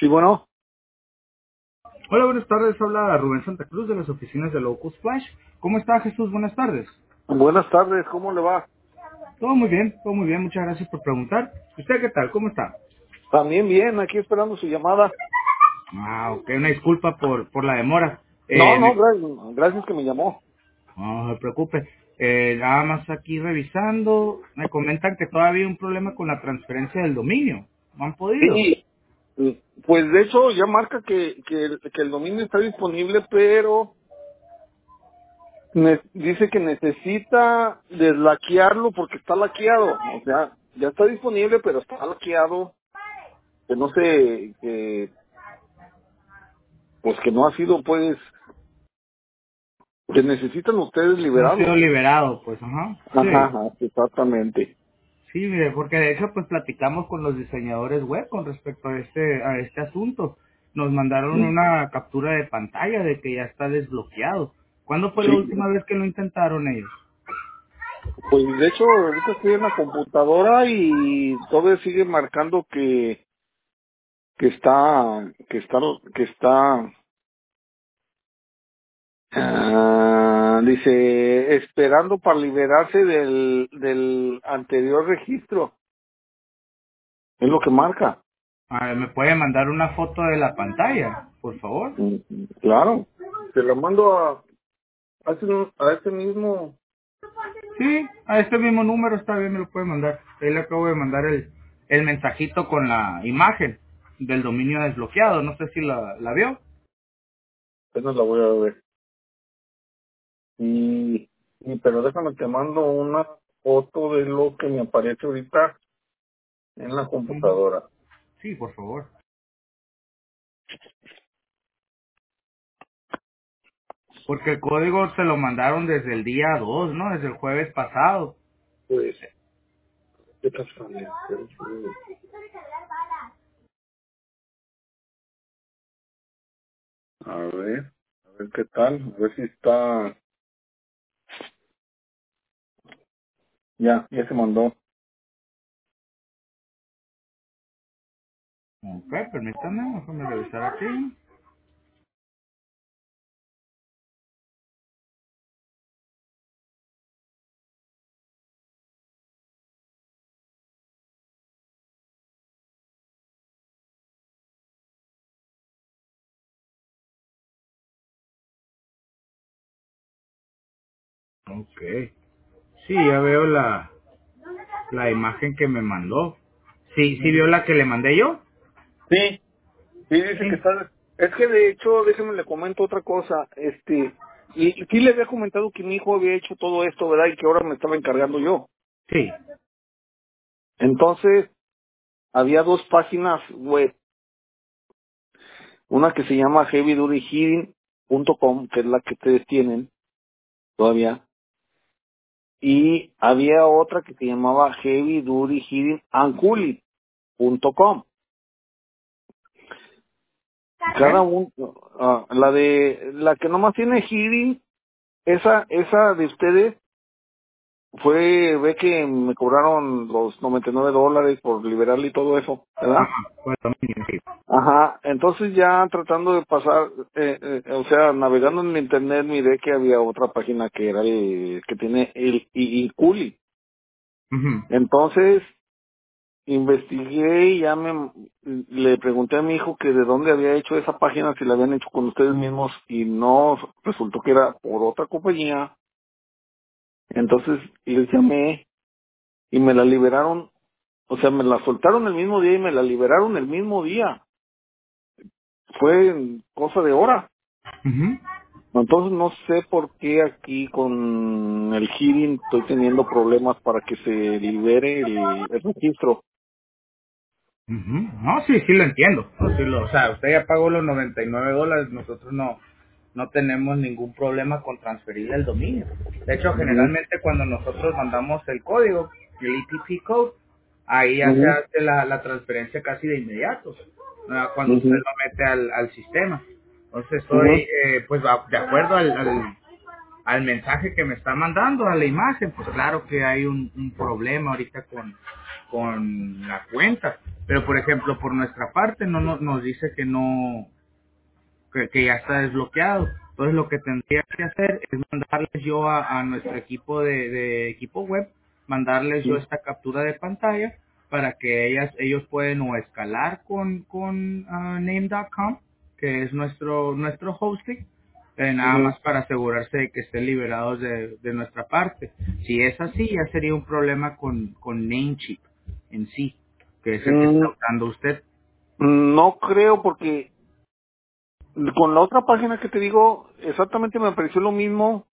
Sí, bueno, Hola, buenas tardes. Habla Rubén Santa Cruz de las oficinas de Locus Flash. ¿Cómo está, Jesús? Buenas tardes. buenas tardes, ¿cómo le va? Todo muy bien. Muchas gracias por preguntar. ¿Usted qué tal? ¿Cómo está? También bien, aquí esperando su llamada. Ok. Una disculpa por la demora. No, no, Me- gracias que me llamó. no se preocupe. Nada más aquí revisando. Me comentan que todavía hay un problema con la transferencia del dominio. ¿No han podido? Sí, pues de hecho ya marca que el dominio está disponible, pero dice que necesita deslaquearlo porque está laqueado. O sea, ya está disponible, pero está laqueado. Que no sé, pues que no ha sido, pues, que necesitan ustedes No ha sido liberarlo. liberado, pues, ajá. Ajá, Sí. ajá, exactamente. Sí, mire, porque de hecho pues platicamos con los diseñadores web con respecto a este asunto. Nos mandaron una captura de pantalla de que ya está desbloqueado. ¿Cuándo fue la Sí, última vez que lo intentaron ellos? pues de hecho ahorita estoy en la computadora y todavía sigue marcando que está dice esperando para liberarse del anterior registro. Es lo que marca. ¿Me puede mandar una foto de la pantalla, por favor? Claro. Te lo mando a ese mismo. Sí, a este mismo número está bien, me lo puede mandar. Ahí le acabo de mandar el mensajito con la imagen del dominio desbloqueado. No sé si la vio. Apenas la voy a ver. Pero déjame te mando una foto de lo que me aparece ahorita en la Ujú. computadora. Sí, por favor. Porque el código se lo mandaron desde el día 2, ¿no? Desde el jueves pasado. Pues, ¿qué casualidad? A ver qué tal, a ver si está, ya se mandó. Ok, permítame, déjame revisar aquí. Ok. Sí, ya veo la imagen que me mandó. Sí, sí vio la que le mandé yo. Sí, sí dice que Sí. está, es que de hecho, déjeme le comento otra cosa, y sí le había comentado que mi hijo había hecho todo esto, ¿verdad? Y que ahora me estaba encargando yo. Sí. Entonces, había dos páginas web, una que se llama heavydutyheating.com, que es la que ustedes tienen todavía, y había otra que se llamaba heavydutyheatingandcooling.com. Ok. Cada uno, la que nomás tiene heating, esa de ustedes ve que me cobraron los $99 por liberarle y todo eso, ¿verdad? Ajá, pues dominio, sí. Ajá, entonces ya tratando de pasar, o sea, navegando en el internet miré que había otra página que era que tiene el Culi. Ujú, Entonces investigué y le pregunté a mi hijo que de dónde había hecho esa página, si la habían hecho con ustedes mismos y no, resultó que era por otra compañía. Entonces les llamé y me la liberaron, o sea, me la soltaron el mismo día y me la liberaron el mismo día. Fue en cosa de hora. ujú. Entonces no sé por qué aquí con el hearing estoy teniendo problemas para que se libere el registro. Ujú. No, sí, sí lo entiendo. No, o sea, usted ya pagó los $99, nosotros no tenemos ningún problema con transferirle el dominio. De hecho, Ujú, generalmente cuando nosotros mandamos el código, el ETP code, ahí ya se ujú, hace la transferencia casi de inmediato, ¿verdad? Cuando usted ujú, lo mete al sistema. Entonces ujú, estoy, pues, de acuerdo al mensaje que me está mandando, a la imagen, pues claro que hay un problema ahorita con la cuenta. Pero por ejemplo, por nuestra parte no nos dice que no, que ya está desbloqueado. Entonces lo que tendría que hacer es mandarles yo a nuestro equipo de equipo web, mandarles yo Sí. esta captura de pantalla para que ellos pueden o escalar con name.com, que es nuestro hosting, nada Ujú. más para asegurarse de que estén liberados de nuestra parte. Si es así, ya sería un problema con Namecheap en sí, que es el que está Mm, usando usted. no creo porque con la otra página que te digo, exactamente me pareció lo mismo.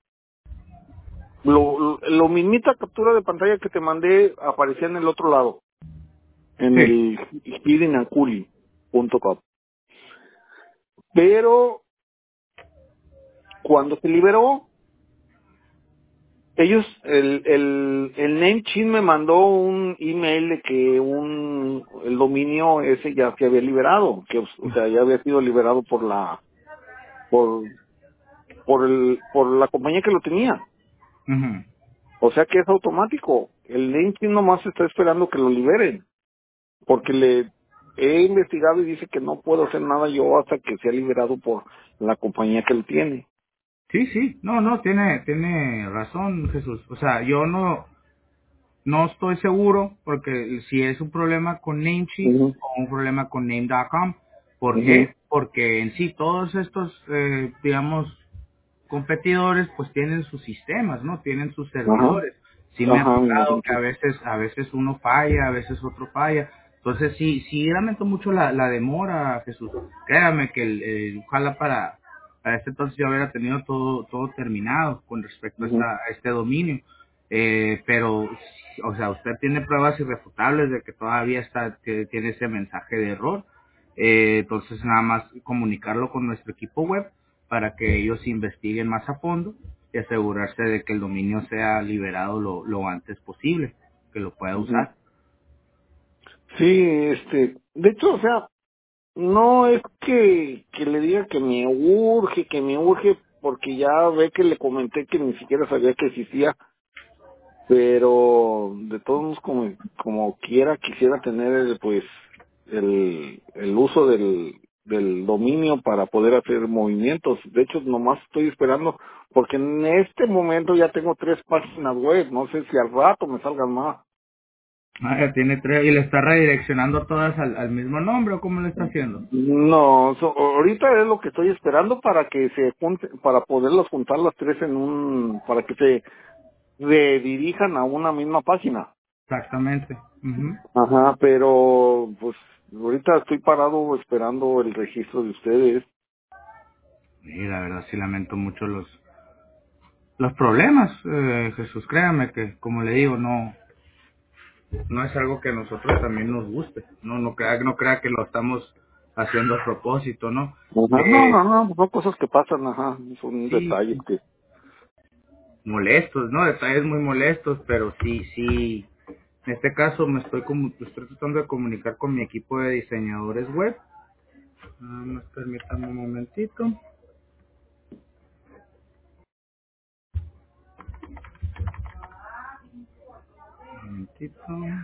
Lo mismita captura de pantalla que te mandé aparecía en el otro lado, en Sí. el hiddenaculi.com. Pero cuando se liberó, ellos, el Namecheap me mandó un email de que el dominio ese ya se había liberado, que o sea, ya había sido liberado por, por la compañía que lo tenía. Ujú. O sea que es automático. El LinkedIn nomás está esperando que lo liberen, porque le he investigado y dice que no puedo hacer nada yo hasta que sea liberado por la compañía que lo tiene. Sí, sí, no, tiene razón, Jesús. O sea, yo no estoy seguro porque si es un problema con Namecheap Ujú, o un problema con Name.com. ¿Por ujú, qué? Porque en sí todos estos, digamos, competidores pues tienen sus sistemas, ¿no? Tienen sus ajá, servidores. Sí me ha ajá, me tocado imagino que que. a veces uno falla, a veces otro falla. Entonces sí lamento mucho la demora, Jesús. Créame que ojalá para este entonces ya hubiera tenido todo terminado con respecto a, Ujú, a este dominio. Pero, o sea, usted tiene pruebas irrefutables de que todavía que tiene ese mensaje de error. Entonces nada más comunicarlo con nuestro equipo web para que ellos investiguen más a fondo y asegurarse de que el dominio sea liberado lo antes posible, que lo pueda ujú. usar. Sí, de hecho, o sea, no es que le diga que me urge, porque ya ve que le comenté que ni siquiera sabía que existía, pero de todos modos como quiera quisiera tener pues el uso del dominio para poder hacer movimientos. De hecho, nomás estoy esperando porque en este momento ya tengo 3 páginas web, no sé si al rato me salgan más. Ah, ya tiene tres y le está redireccionando todas al mismo nombre o cómo lo está haciendo. No, ahorita es lo que estoy esperando para que se junte, para poderlos juntar las tres para que se redirijan a una misma página. Exactamente. Ujú. Ajá, pero pues ahorita estoy parado esperando el registro de ustedes. Y la verdad sí lamento mucho los problemas, Jesús, créame que como le digo, no es algo que a nosotros también nos guste, no crea que lo estamos haciendo a propósito, ¿no? Ajá, no, Eh, no, no, son cosas que pasan, ajá, son sí, detalles que. molestos, ¿no? Detalles muy molestos, pero sí, en este caso estoy tratando de comunicar con mi equipo de diseñadores web. Nada más permítame un momentito.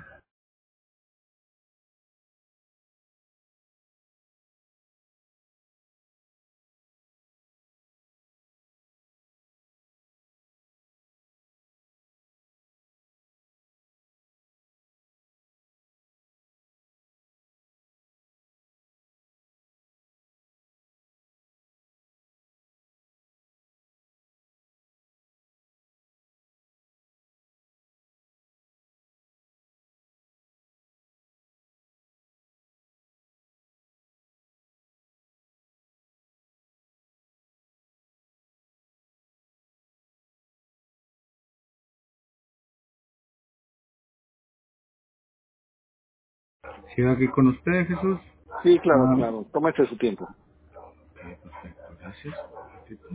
Sigo aquí con ustedes, Jesús. Sí, claro, Ah, claro, tómese su tiempo. ok, perfecto, gracias. Un momentito.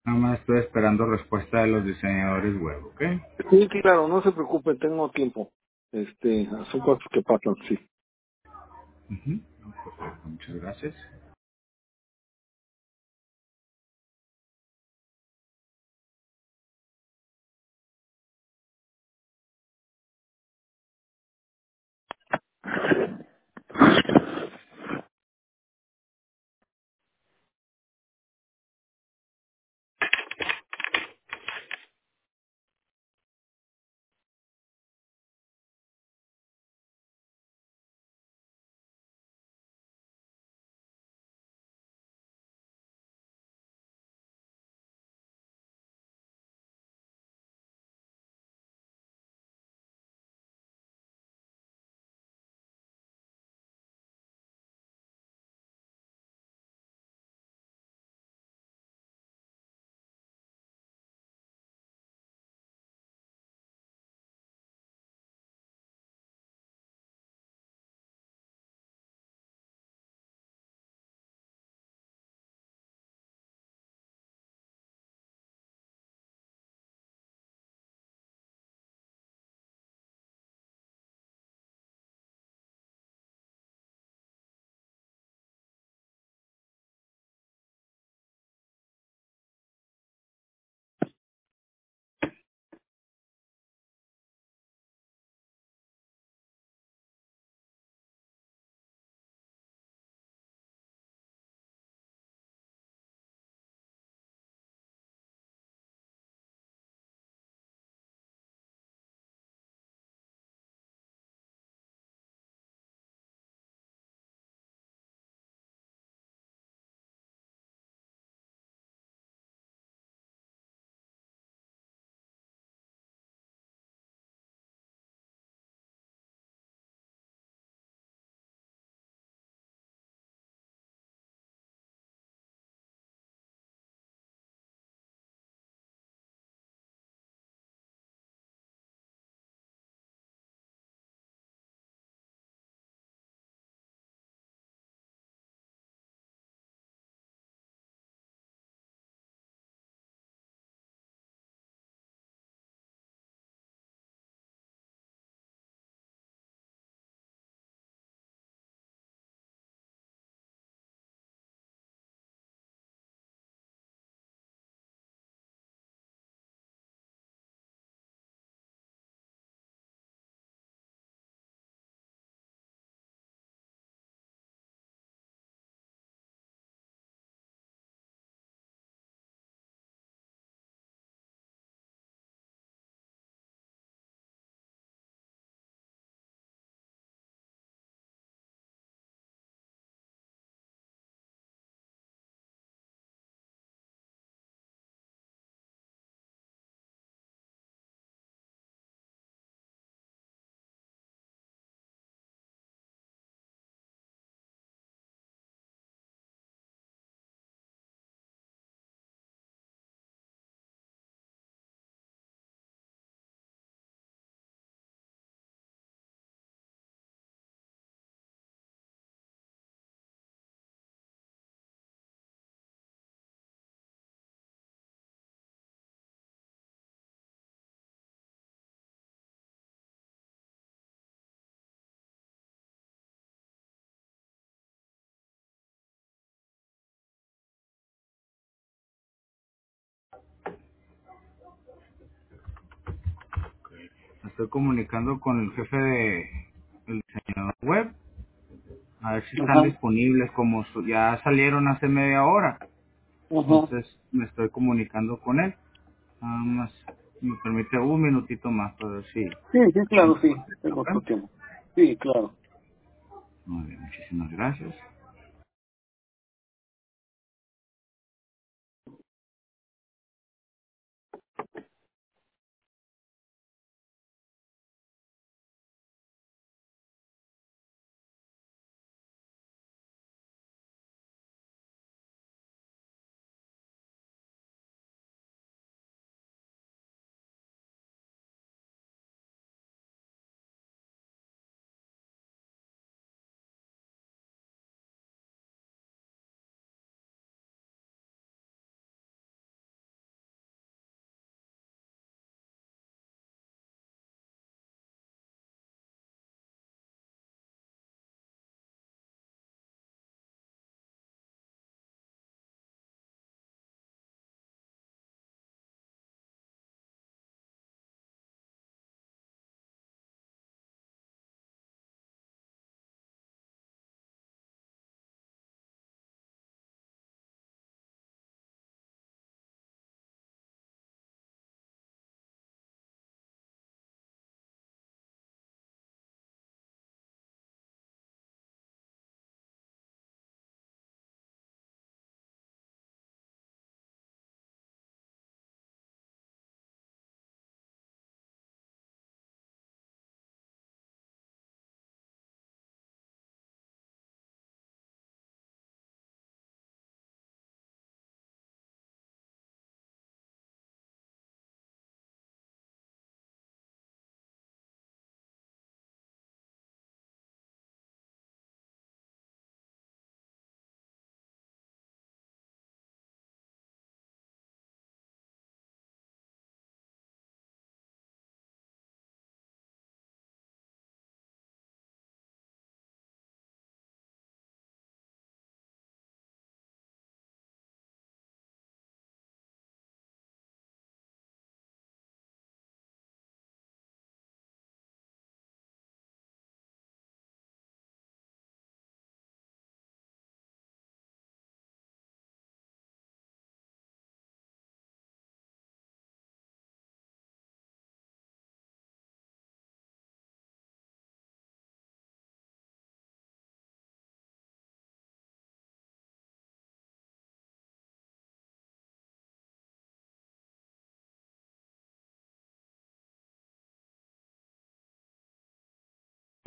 Nada más estoy esperando respuesta de los diseñadores web, ¿ok? Sí, claro, no se preocupe, tengo tiempo. Son cosas que pasan, sí. Ujú. Perfecto, muchas gracias. Me estoy comunicando con el jefe de el diseñador web, a ver si están Ajá, disponibles, como ya salieron hace media hora. ajá. Entonces me estoy comunicando con él. Nada más, me permite un minutito más para ver si Sí, sí, están claro, sí, disponibles, tengo ¿ok? otro tiempo. Sí, claro. Muy bien, muchísimas gracias.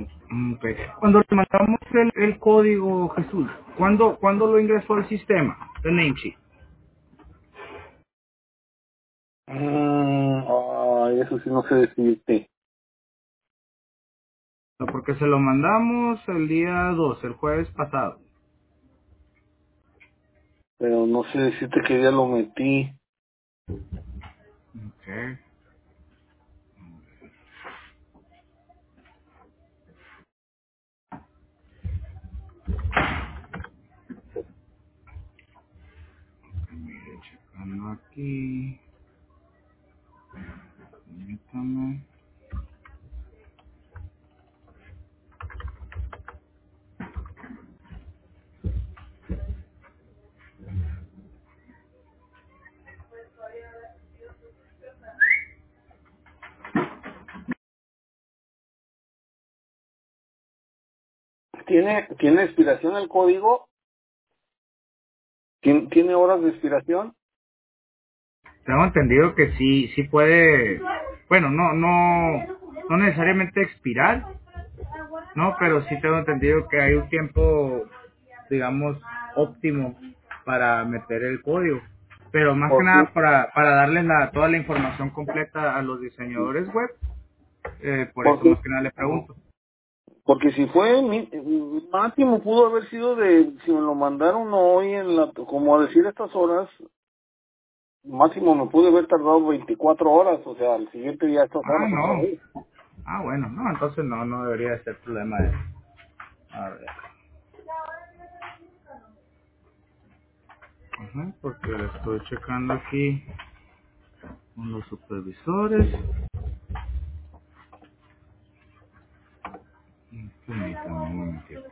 Ok. Cuando le mandamos el código, Jesús, ¿cuándo lo ingresó al sistema? The name sheet. Ay, eso sí no sé decirte. Porque se lo mandamos el día 2, el jueves pasado. Pero no sé decirte que ya lo metí. Ok. Mire, checando aquí. Permítame. ¿Tiene expiración el código? ¿Tiene horas de expiración? Tengo entendido que sí puede, bueno, no necesariamente expirar, no, pero sí tengo entendido que hay un tiempo, digamos, óptimo para meter el código. Pero más que ¿O sí? nada para darles toda la información completa a los diseñadores web, por eso Porque, más que nada le ajá. pregunto. Porque si fue máximo pudo haber sido de, si me lo mandaron hoy como a decir estas horas, máximo me pude haber tardado 24 horas, o sea, al siguiente día estas Ah, horas otra no. vez. Bueno, no, entonces no debería de ser problema de eso. A ver. Ajá, porque lo estoy checando aquí con los supervisores. Permítame un momentito.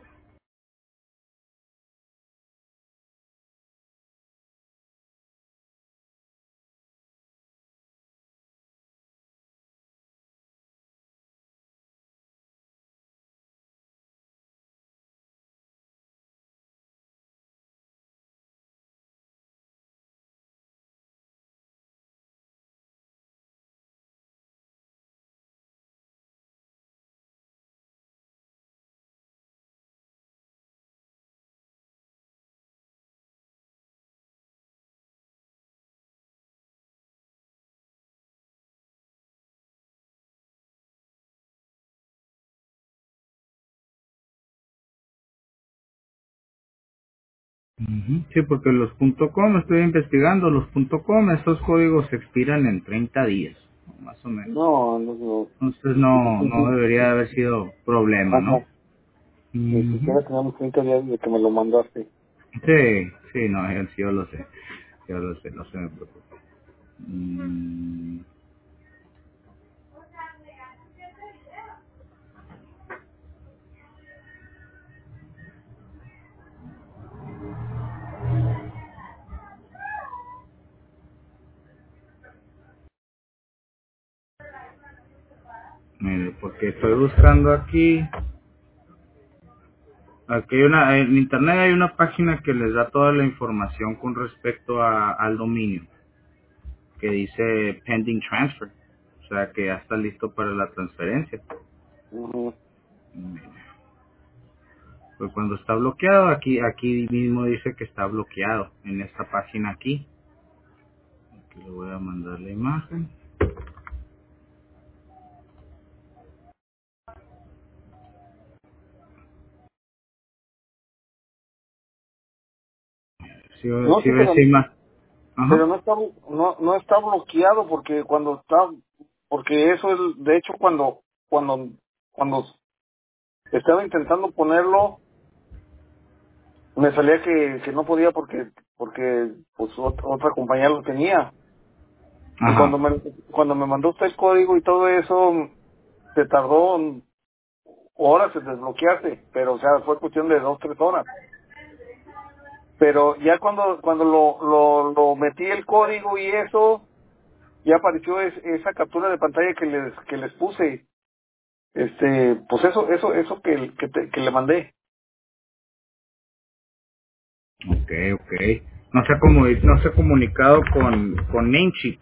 Ujú. Sí, porque los .com, estoy investigando, los .com, estos códigos se expiran en 30 días, más o menos. No, no, no. Entonces Ni no debería haber sido problema, ¿no? ajá, ni Ujú. siquiera tenemos 30 días de que me lo mandaste. Sí, no, yo lo sé, no se me preocupe. Mire, porque estoy buscando aquí en internet hay una página que les da toda la información con respecto al dominio, que dice pending transfer, o sea que ya está listo para la transferencia. Ujú. Pues cuando está bloqueado, aquí mismo dice que está bloqueado, en esta página aquí. Aquí le voy a mandar la imagen. No, Si sí, ves imagen. pero Ajá. no está bloqueado porque porque eso es, de hecho, cuando estaba intentando ponerlo, me salía que no podía porque pues otra compañía lo tenía. Y Ajá. cuando me mandó usted el código y todo eso, se tardó horas en desbloquearse, pero o sea, fue cuestión de 2, 3 horas. Pero ya cuando lo metí el código y eso, ya apareció esa captura de pantalla que les puse. Pues eso que le mandé. Ok. No se ha comunicado con Namecheap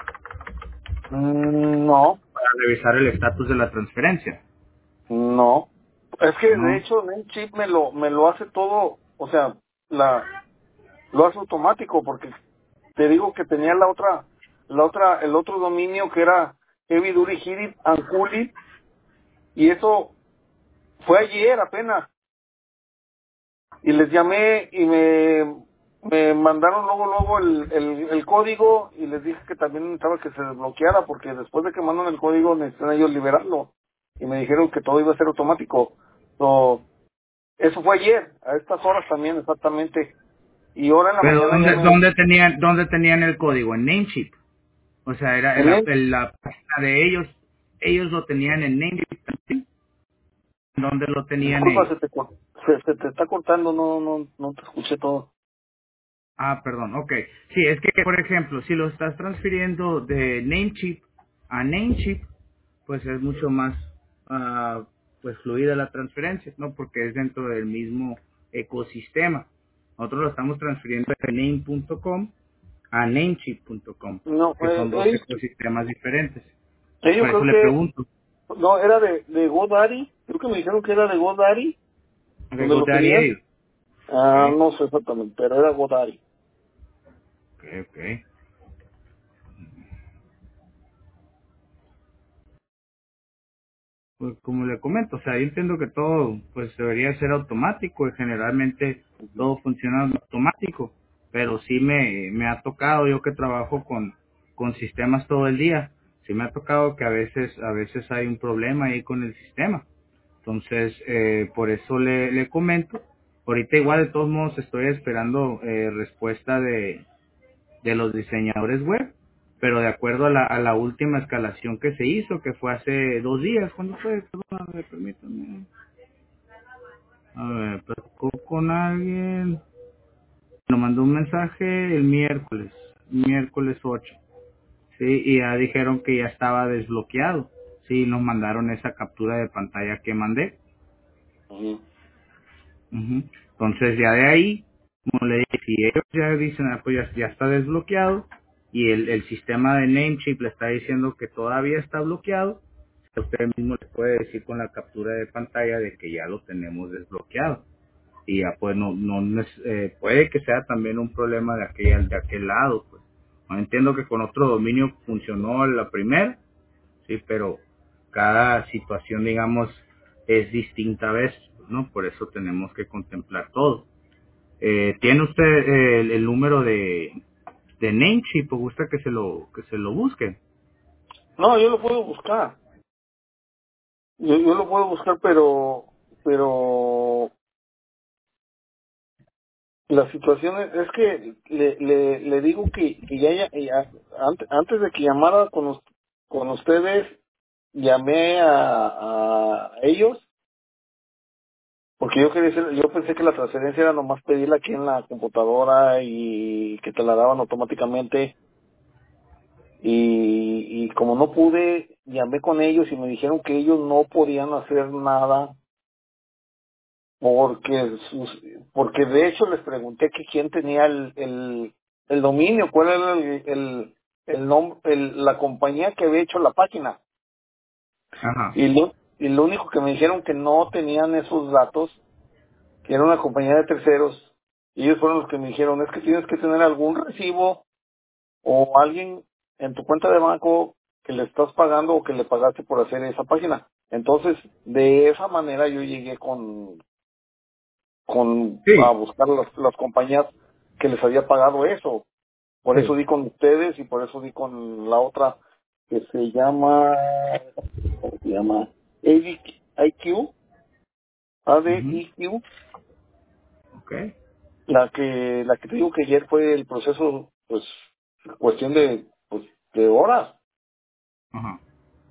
No, para revisar el estatus de la transferencia. no. Es que de ¿no? hecho Namecheap me lo hace todo, o sea, lo hace automático, porque te digo que tenía el otro dominio que era Heavy Duty Hit It and Cool It, y eso fue ayer apenas, y les llamé y me mandaron luego el código, y les dije que también necesitaba que se desbloqueara, porque después de que mandan el código necesitan ellos liberarlo, y me dijeron que todo iba a ser automático. So, eso fue ayer, a estas horas también exactamente, y ahora en la Pero mañana ya dónde tenían el código? En Namecheap. O sea, era en él, la página de ellos lo tenían en Namecheap también. ¿Dónde lo tenían disculpa, ellos? se te está cortando, no te escuché todo. Ah, perdón, ok. Sí, es que, por ejemplo, si lo estás transfiriendo de Namecheap a Namecheap, pues es mucho más pues fluida la transferencia, ¿no? Porque es dentro del mismo ecosistema. Nosotros lo estamos transfiriendo de name.com a namecheap.com, No, que son dos ecosistemas diferentes. ellos Por eso creo le que, pregunto, no, era de GoDaddy, creo que me dijeron que era de GoDaddy, ¿de donde lo GoDaddy tenían. ellos? Ah, Ok, no sé exactamente, pero era GoDaddy. ok, ok. Pues como le comento, o sea, yo entiendo que todo pues debería ser automático y generalmente todo funciona automático, pero sí me ha tocado, yo que trabajo con sistemas todo el día, sí me ha tocado que a veces hay un problema ahí con el sistema. Entonces, por eso le comento. Ahorita igual de todos modos estoy esperando respuesta de los diseñadores web, pero de acuerdo a la última escalación que se hizo, que fue hace 2 días, ¿cuándo fue? Perdón, a ver, permítame. A ver, platicó con alguien, nos mandó un mensaje el miércoles 8, sí, y ya dijeron que ya estaba desbloqueado, sí, nos mandaron esa captura de pantalla que mandé. Ujú. Ujú. Entonces ya de ahí, como le dije, si ellos ya dicen, pues ya está desbloqueado y el sistema de Namecheap le está diciendo que todavía está bloqueado, usted mismo le puede decir con la captura de pantalla de que ya lo tenemos desbloqueado. Y ya pues puede que sea también un problema de aquel lado. Pues. No entiendo que con otro dominio funcionó la primera, sí, pero cada situación, digamos, es distinta a veces, ¿no? Por eso tenemos que contemplar todo. ¿Tiene usted el número de Namecheap o gusta que se lo busque? No, yo lo puedo buscar, yo lo puedo buscar, pero la situación es que le digo que antes de que llamara con ustedes, llamé a ellos, porque yo pensé que la transferencia era nomás pedirla aquí en la computadora y que te la daban automáticamente, y como no pude, llamé con ellos y me dijeron que ellos no podían hacer nada porque porque de hecho les pregunté que quién tenía el dominio, cuál era el nombre, la compañía que había hecho la página, Ajá. y lo único que me dijeron que no tenían esos datos, que era una compañía de terceros, y ellos fueron los que me dijeron, es que tienes que tener algún recibo o alguien en tu cuenta de banco que le estás pagando o que le pagaste por hacer esa página. Entonces, de esa manera yo llegué a Sí, buscar las compañías que les había pagado eso. Por eso sí. di con ustedes y por eso di con la otra que se llama, ¿cómo se llama? ADIQ, Ujú. ADIQ, Ok. la que te digo que ayer fue el proceso, pues, cuestión de horas. Ajá.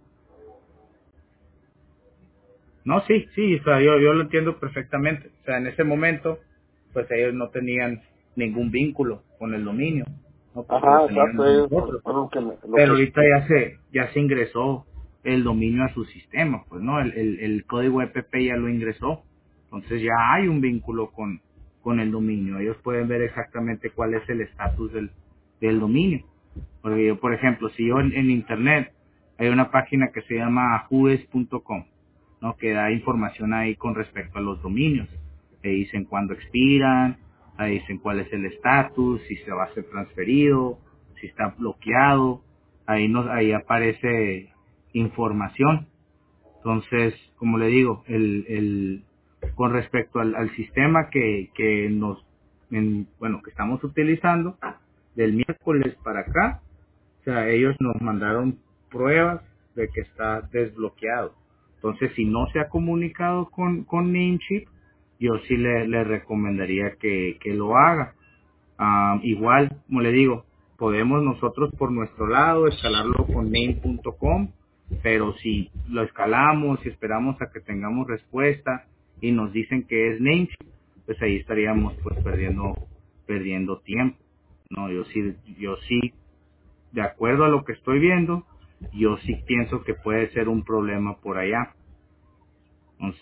No, sí, sí, o sea, yo lo entiendo perfectamente. O sea, en ese momento, pues ellos no tenían ningún vínculo con el dominio, no porque lo Ajá, exacto, teníamos nosotros. fue lo Pero que, ahorita ya se ingresó el dominio a su sistema, pues, ¿no? El código EPP ya lo ingresó. Entonces ya hay un vínculo con el dominio. Ellos pueden ver exactamente cuál es el estatus del dominio. Porque yo, por ejemplo, si yo en internet hay una página que se llama judes.com, ¿no? Que da información ahí con respecto a los dominios. Te dicen cuándo expiran, te dicen cuál es el estatus, si se va a ser transferido, si está bloqueado, ahí aparece información. Entonces, como le digo, con respecto al sistema que bueno, que estamos utilizando, del miércoles para acá, o sea, ellos nos mandaron pruebas de que está desbloqueado. Entonces, si no se ha comunicado con Namecheap, yo sí le recomendaría que lo haga. Igual, como le digo, podemos nosotros por nuestro lado escalarlo con name.com, pero si lo escalamos y esperamos a que tengamos respuesta y nos dicen que es Namecheap, pues ahí estaríamos pues perdiendo tiempo. No, yo sí, de acuerdo a lo que estoy viendo, yo sí pienso que puede ser un problema por allá. Entonces,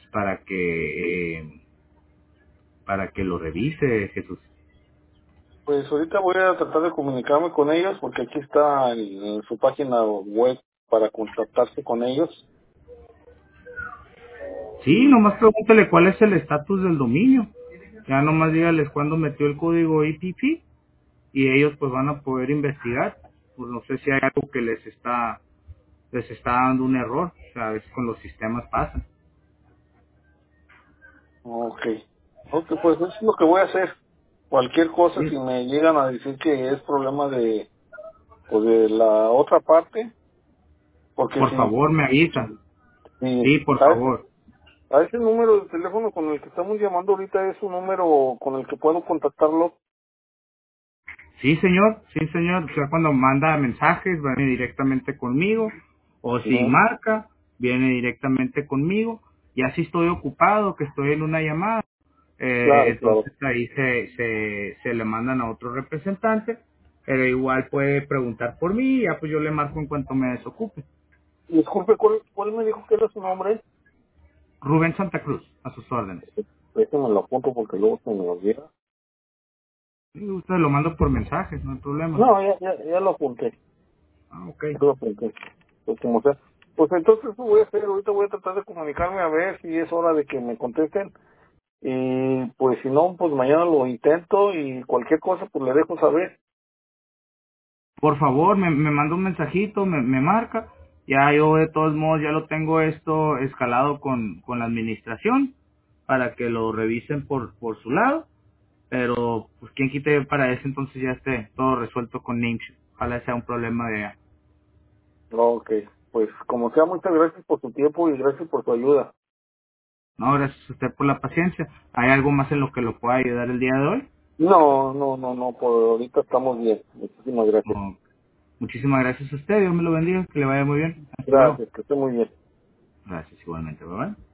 para que lo revise, Jesús. Pues ahorita voy a tratar de comunicarme con ellos porque aquí está su página web para contactarse con ellos. Sí, nomás pregúntale cuál es el estatus del dominio. Ya nomás dígales cuándo metió el código IPP y ellos pues van a poder investigar. Pues no sé si hay algo que les está dando un error. O sea, a veces con los sistemas pasa. Ok. Ok, pues eso es lo que voy a hacer. Cualquier cosa, Sí, si me llegan a decir que es problema de, pues de la otra parte, porque por favor me avisa. si Sí, por favor. a ese número de teléfono con el que estamos llamando ahorita es un número con el que puedo contactarlo. Sí, señor. O sea, cuando manda mensajes, viene directamente conmigo. O si Ujú. marca, viene directamente conmigo. Ya si estoy ocupado, que estoy en una llamada, Claro, claro. entonces ahí se le mandan a otro representante, pero igual puede preguntar por mí y ya pues yo le marco en cuanto me desocupe. Disculpe, ¿cuál me dijo que era su nombre? Rubén Santa Cruz, a sus órdenes. Déjeme lo apunto porque luego se me olvida. Sí, usted lo mando por mensajes, no hay problema. No, ya lo apunté. Ah, ok. Ya lo apunté. Pues como sea. Pues entonces eso voy a hacer. Ahorita voy a tratar de comunicarme a ver si es hora de que me contesten. Y pues si no, pues mañana lo intento y cualquier cosa pues le dejo saber. Por favor, me manda un mensajito, me marca. Ya yo de todos modos ya lo tengo esto escalado con la administración para que lo revisen por su lado. Pero, pues, quien quite para ese entonces ya esté todo resuelto con Namecheap. Ojalá sea un problema de... Ok, pues como sea, muchas gracias por su tiempo y gracias por su ayuda. No, gracias a usted por la paciencia. ¿Hay algo más en lo que lo pueda ayudar el día de hoy? No, por ahorita estamos bien. Muchísimas gracias. No. Muchísimas gracias a usted. Dios me lo bendiga. Que le vaya muy bien. Hasta luego. Gracias, que esté muy bien. Gracias igualmente. Bye bye.